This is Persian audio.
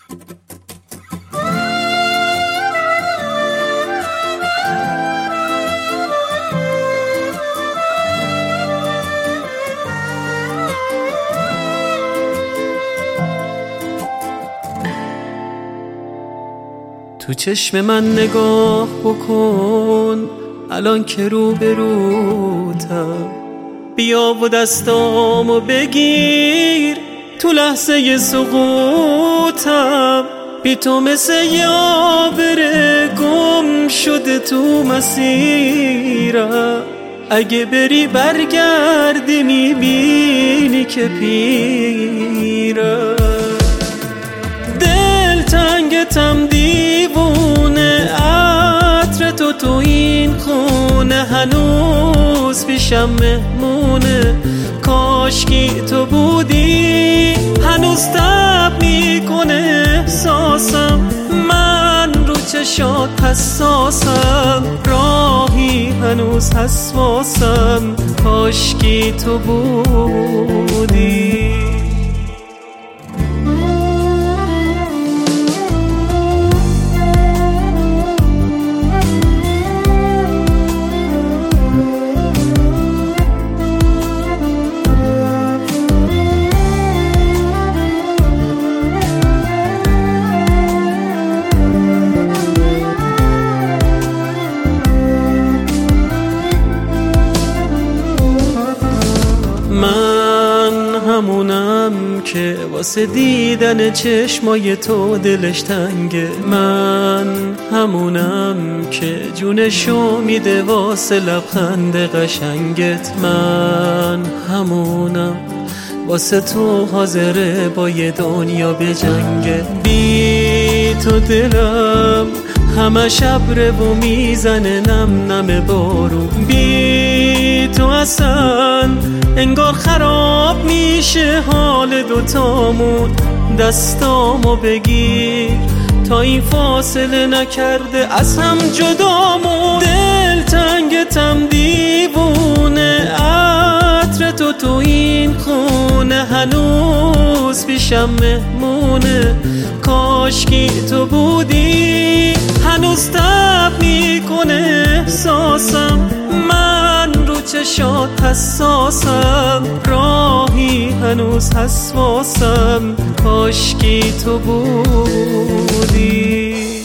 تو چشم من نگاه بکن الان که روبروتم، بیا و دستامو بگیر تو لحظه سقوطم. بی تو مثل یه آبره گم شده تو مسیرم، اگه بری برگردی میبینی که پیرم. دل تنگتم دیوونه، عطر تو این خونه هنوز پیشم مهمونه. کاشکی تو بودی هنوز تب میکنه احساسم، من رو چشات حساسم، راهی هنوز حساسم. کاشکی تو بودی. من همونم که واسه دیدن چشمای تو دلش تنگه، من همونم که جونشو میده واسه لبخند قشنگت، من همونم واسه تو حاضره با یه دنیا بجنگه. بی تو دلم همش ابره و میزنه نم نم بارون، بی تو اصلا انگار خراب میشه حال دوتامون. دستامو بگیر تا این فاصله نکرده از هم جدامون. دل تنگتم دیوونه، عطر تو این خونه هنوز پیشم مهمونه. کاشکی تو بودی هنوز تب میکنه احساسم، من رو چشات حساسم، راهی هنوز حساسم. کاشکی تو بودی.